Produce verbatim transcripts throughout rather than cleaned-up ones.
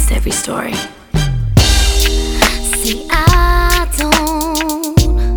underneath every story. See, I don't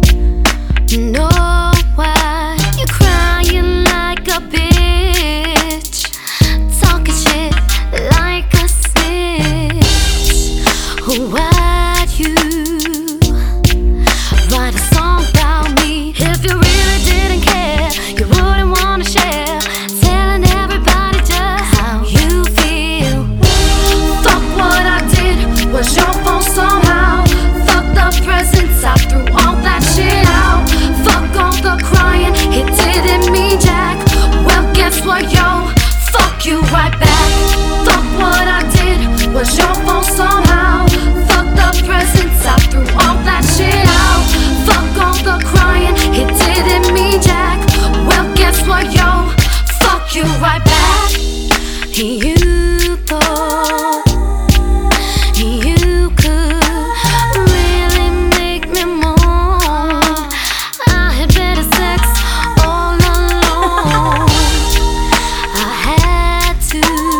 know why you're crying like a bitch, talking shit like a snitch. Why'd you write a song about me? If you really didn't care, you wouldn't wanna share, telling everybody just how you feel. Fuck what I did was your fault somehow. Fuck the presents, I threw all that shit out. Fuck all the crying, it didn't mean jack. Well, guess what, yo? Fuck you right back. Fuck what I did was your fault somehow. Fuck the presents, I threw all that shit out. Fuck all the crying, it didn't mean jack. Well, guess what, yo? Fuck you right back. You thought you could really make me moan. I had better sex all alone. I had to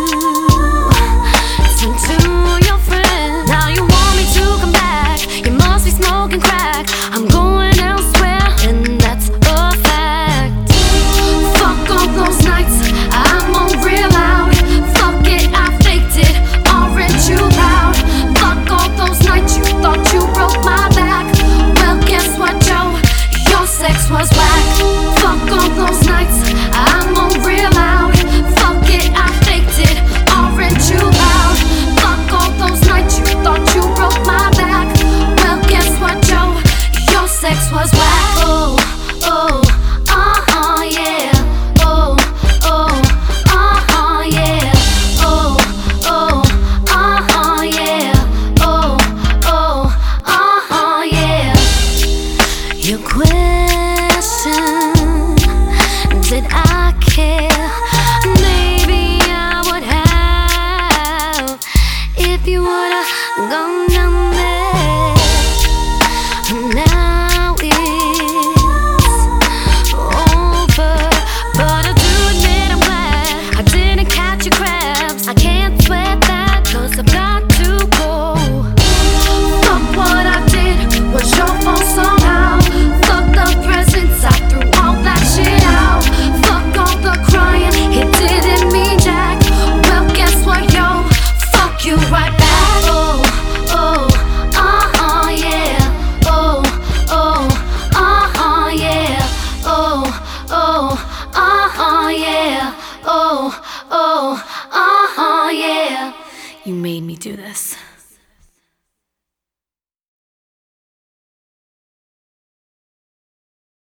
turn to your friend. Now you want me to come back. You must be smoking crack. I'm going elsewhere, and that's a fact. Fuck all those nights I'm on real loud. Fuck it, I faked it, aren't you proud? Fuck all those nights you thought you broke my back. Well, guess what, Joe? Your sex was whack. Fuck all those nights I'm on real loud. Fuck it, I faked it, aren't you proud? Fuck all those nights you thought you broke my back. Well, guess what, Joe? Your sex was whack. Oh, oh, uh-huh, yeah. Oh, oh, uh-huh, yeah. Oh, oh, uh-huh, yeah. Oh, oh, uh-huh, yeah. Your question, did I care? Maybe I would have if you would've gone down there. Now it's over, but I do admit I'm glad I didn't catch your crabs. I can't sweat that, cause I've got to go. Fuck what I did was your fault somehow. Fuck the presents, I threw all that shit out. Fuck all the crying, it didn't mean jack. Well, guess what, yo? Fuck you right back. Oh, oh, uh-huh, yeah. Oh, oh, uh-huh, yeah. Oh, oh, uh-huh, yeah. Oh, oh, uh-huh, yeah. You made me do this.